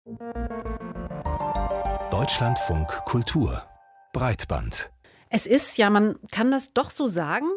Deutschlandfunk Kultur Breitband. Es ist, ja, man kann das doch so sagen,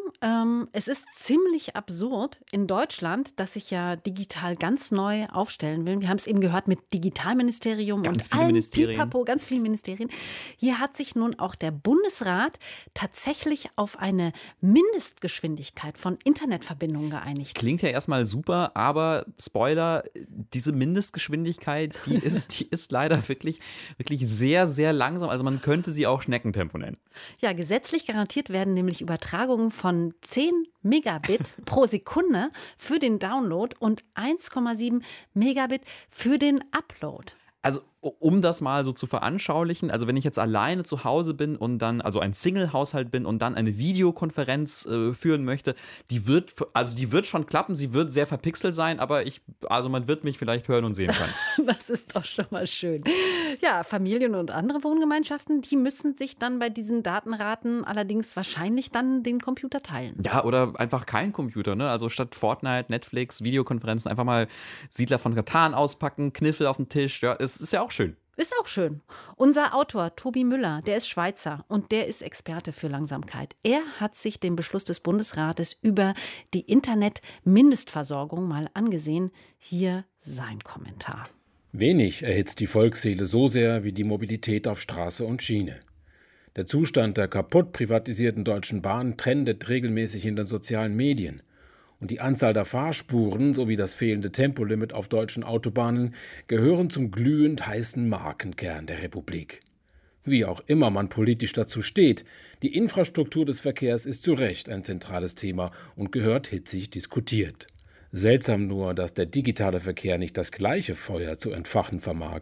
es ist ziemlich absurd in Deutschland, dass sich ja digital ganz neu aufstellen will. Wir haben es eben gehört mit Digitalministerium Ganz und viele allem Ministerien. Pipapo, ganz vielen Ministerien. Hier hat sich nun auch der Bundesrat tatsächlich auf eine Mindestgeschwindigkeit von Internetverbindungen geeinigt. Klingt ja erstmal super, aber Spoiler, diese Mindestgeschwindigkeit, die ist leider wirklich sehr, sehr langsam. Also man könnte sie auch Schneckentempo nennen. Ja, gesetzlich garantiert werden nämlich Übertragungen von 10 Megabit pro Sekunde für den Download und 1,7 Megabit für den Upload. Also um das mal so zu veranschaulichen, also wenn ich jetzt alleine zu Hause bin und dann, also ein Single-Haushalt bin und dann eine Videokonferenz führen möchte, die wird schon klappen, sie wird sehr verpixelt sein, aber man wird mich vielleicht hören und sehen können. Das ist doch schon mal schön. Ja, Familien und andere Wohngemeinschaften, die müssen sich dann bei diesen Datenraten allerdings wahrscheinlich dann den Computer teilen. Ja, oder einfach kein Computer, ne? Also statt Fortnite, Netflix, Videokonferenzen einfach mal Siedler von Catan auspacken, Kniffel auf den Tisch, ja, es ist ja auch schön. Ist auch schön. Unser Autor Tobi Müller, der ist Schweizer und der ist Experte für Langsamkeit. Er hat sich den Beschluss des Bundesrates über die Internet-Mindestversorgung mal angesehen. Hier sein Kommentar. Wenig erhitzt die Volksseele so sehr wie die Mobilität auf Straße und Schiene. Der Zustand der kaputt privatisierten Deutschen Bahn trendet regelmäßig in den sozialen Medien. Und die Anzahl der Fahrspuren sowie das fehlende Tempolimit auf deutschen Autobahnen gehören zum glühend heißen Markenkern der Republik. Wie auch immer man politisch dazu steht, die Infrastruktur des Verkehrs ist zu Recht ein zentrales Thema und gehört hitzig diskutiert. Seltsam nur, dass der digitale Verkehr nicht das gleiche Feuer zu entfachen vermag.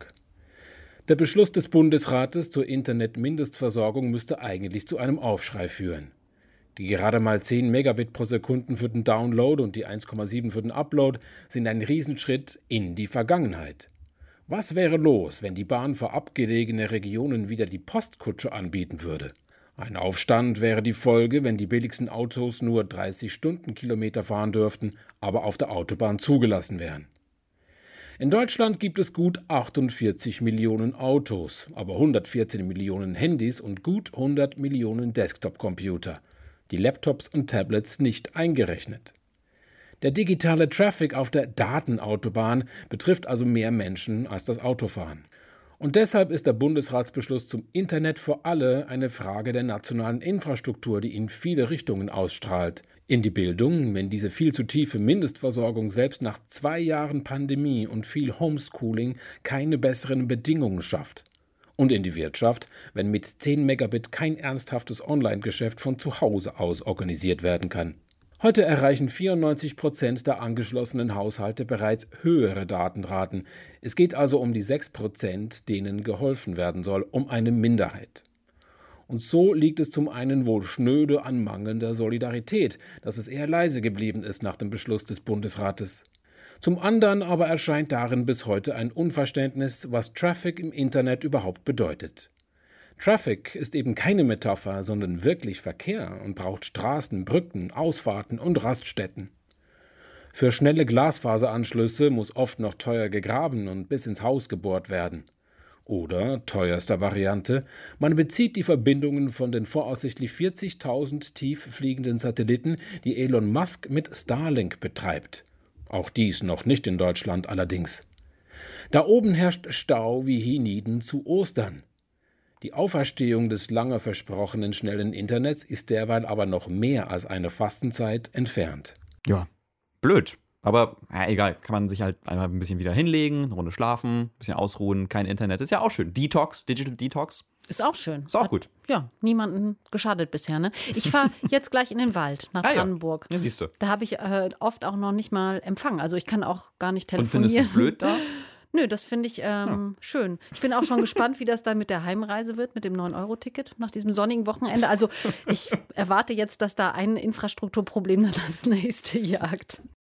Der Beschluss des Bundesrates zur Internet-Mindestversorgung müsste eigentlich zu einem Aufschrei führen. Die gerade mal 10 Megabit pro Sekunde für den Download und die 1,7 für den Upload sind ein Riesenschritt in die Vergangenheit. Was wäre los, wenn die Bahn für abgelegene Regionen wieder die Postkutsche anbieten würde? Ein Aufstand wäre die Folge, wenn die billigsten Autos nur 30 Stundenkilometer fahren dürften, aber auf der Autobahn zugelassen wären. In Deutschland gibt es gut 48 Millionen Autos, aber 114 Millionen Handys und gut 100 Millionen Desktop-Computer. Die Laptops und Tablets nicht eingerechnet. Der digitale Traffic auf der Datenautobahn betrifft also mehr Menschen als das Autofahren. Und deshalb ist der Bundesratsbeschluss zum Internet für alle eine Frage der nationalen Infrastruktur, die in viele Richtungen ausstrahlt. In die Bildung, wenn diese viel zu tiefe Mindestversorgung selbst nach 2 Jahren Pandemie und viel Homeschooling keine besseren Bedingungen schafft. Und in die Wirtschaft, wenn mit 10 Megabit kein ernsthaftes Online-Geschäft von zu Hause aus organisiert werden kann. Heute erreichen 94% der angeschlossenen Haushalte bereits höhere Datenraten. Es geht also um die 6%, denen geholfen werden soll, um eine Minderheit. Und so liegt es zum einen wohl schnöde an mangelnder Solidarität, dass es eher leise geblieben ist nach dem Beschluss des Bundesrates. Zum anderen aber erscheint darin bis heute ein Unverständnis, was Traffic im Internet überhaupt bedeutet. Traffic ist eben keine Metapher, sondern wirklich Verkehr und braucht Straßen, Brücken, Ausfahrten und Raststätten. Für schnelle Glasfaseranschlüsse muss oft noch teuer gegraben und bis ins Haus gebohrt werden. Oder, teuerster Variante, man bezieht die Verbindungen von den voraussichtlich 40.000 tief fliegenden Satelliten, die Elon Musk mit Starlink betreibt. Auch dies noch nicht in Deutschland allerdings. Da oben herrscht Stau wie hienieden zu Ostern. Die Auferstehung des lange versprochenen schnellen Internets ist derweil aber noch mehr als eine Fastenzeit entfernt. Ja, blöd. Aber egal, kann man sich halt einmal ein bisschen wieder hinlegen, eine Runde schlafen, ein bisschen ausruhen, kein Internet. Ist ja auch schön. Detox, Digital Detox. Ist auch schön. Ist auch gut. Ja, niemandem geschadet bisher. Ne? Ich fahre jetzt gleich in den Wald nach Brandenburg. Ja, siehst du. Da habe ich oft auch noch nicht mal Empfang. Also ich kann auch gar nicht telefonieren. Und findest du es blöd da? Nö, das finde ich schön. Ich bin auch schon gespannt, wie das dann mit der Heimreise wird, mit dem 9-Euro-Ticket nach diesem sonnigen Wochenende. Also ich erwarte jetzt, dass da ein Infrastrukturproblem dann das nächste jagt.